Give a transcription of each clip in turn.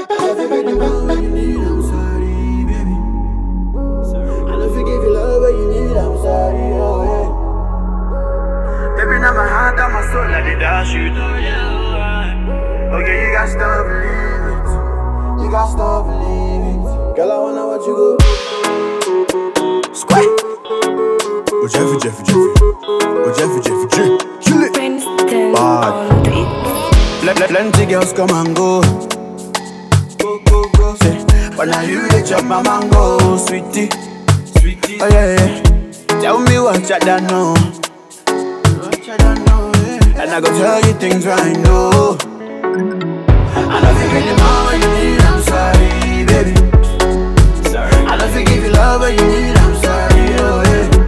love you when you want what you need, I'm sorry, baby. I love you give you love what you need, I'm sorry, oh yeah. Baby, now my heart and my soul, I did dash you to you. Okay, you got to believe it. You got to believe it. Girl, I wanna watch you go. Squat. Oh Jeffy. Oh Jeffy. Kill it. Bad. Plenty girls come and go. Go. Say, but now you they chop my mango, sweetie. Oh yeah. Tell me what you don't know. And I go tell you things right now. I love you really more when you need, I'm sorry, baby. I love you give you love when you need, I'm sorry, oh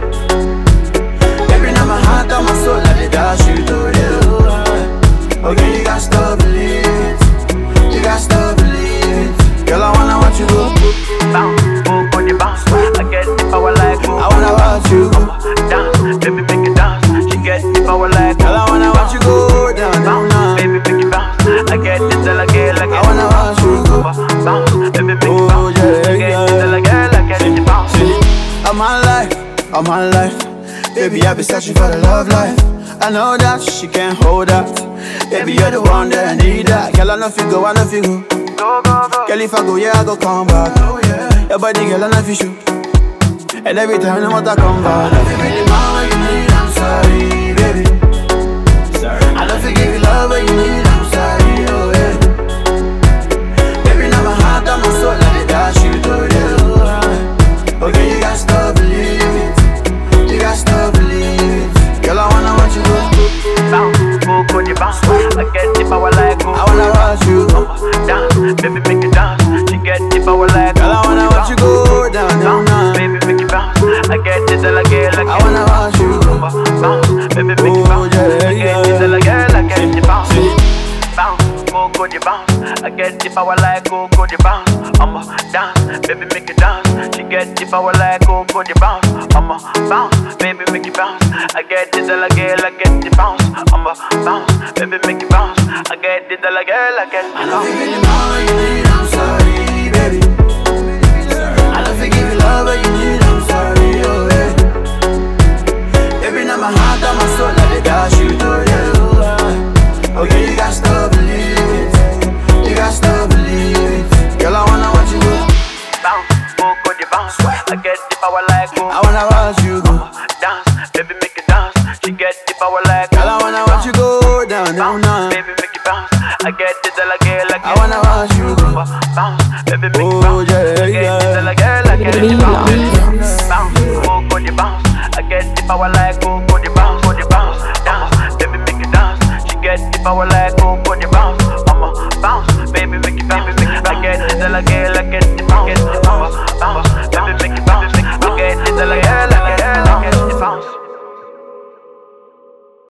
yeah. Baby, now my heart and my soul, I did dash you to you. Okay, you got to believe it. You got to believe it. Girl, I wanna watch you go. Bounce, move on the bounce. I get the power like move. I wanna watch you go. Dance, baby, make it dance. She get the power like girl, I wanna watch you go down. Baby, make it bounce. I get it till I get like it. I wanna watch you go. Bounce, baby, make it bounce. I get it till I get it bounce. I'm my life. Baby, I be searching for the love life. I know that she can't hold that. Baby, you're the one that I need that. Girl, I know if you go, I know if you go. Go. Girl, if I go, yeah, I go come back. Your body, girl, I know if you shoot. And every time no matter come back. I love you really more when you need, I'm sorry, baby. I love you give you love when you need, I'm sorry, oh yeah. Baby, now my heart and my soul, let it dash you to you. Okay, you got to believe it. You got to believe it. Girl, I wanna watch you go. Bounce, move on the bounce. I get the power like move. I wanna watch you go. Dance, baby, make it dance. She get the power like girl, I wanna watch you go down. Baby, make it bounce. I get it till I get like it. I wanna watch you go. Bounce, baby, make it bounce. I get it till I get like it. Bounce, bounce, go the bounce. I get the power like go the bounce. I'ma dance, baby, make it dance. She get the power like go the bounce. I'ma bounce, baby, make it bounce. I get it till I get like it. Bounce, I'ma bounce, baby, make it bounce. I get it till I get like it. I love you really more when you need, I'm sorry, baby. I love you give you love when you need, I'm sorry, oh yeah. Baby, now my heart and my soul, let it dash you to you. Okay, you got to believe it. You got to believe it. Girl, I wanna watch you go. Bounce, go the bounce. I get the power like go. I wanna watch you go. Dance, baby, make it dance. She get the power like girl, I wanna watch you go down. Baby, make it bounce. I get it till I get like it. I wanna watch you go. Bounce, baby, make it bounce. I get it till I get like it. Bounce, go the bounce. I get the power like go the bounce, dance, baby, make it dance. She get the power like go the bounce. I'ma bounce, baby, make it bounce. I get it till I get like it.